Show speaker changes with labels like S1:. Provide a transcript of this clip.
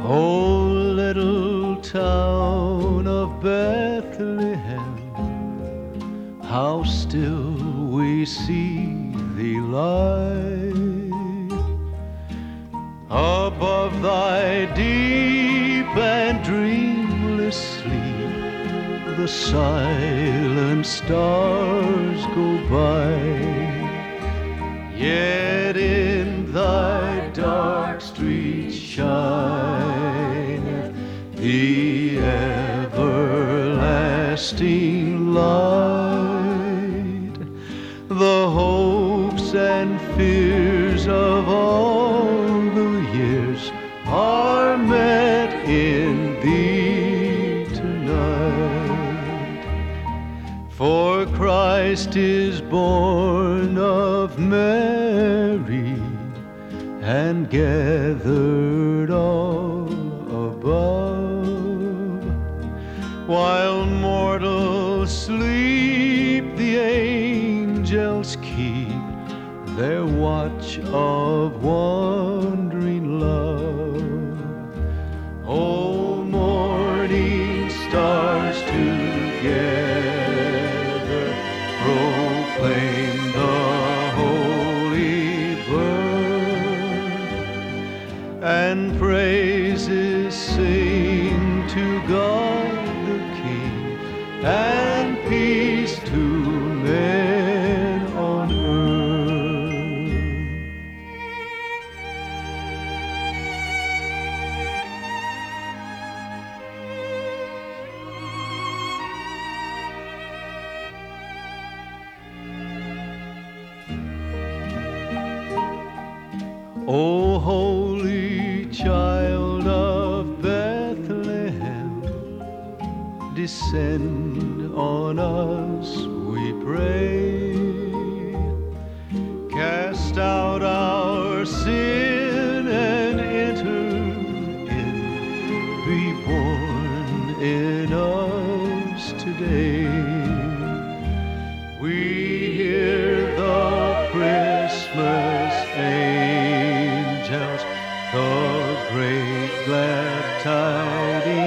S1: O little town of Bethlehem, how still we see thee lie above thy deep and dreamless sleep. The silent stars go by, yet in thy dark streets shineth the everlasting light. The hopes and fears of all the years are met in thee tonight. For Christ is born of Mary and gathered all above. While mortals sleep, the angels keep their watch of wondering love. O morning stars together proclaim the holy birth, and praises sing to God the King, and peace to men on earth. O holy child of Bethlehem, descend on us, we pray. Cast out our sin and enter in. Be born in us today. We hear the Christmas angels, the great glad tidings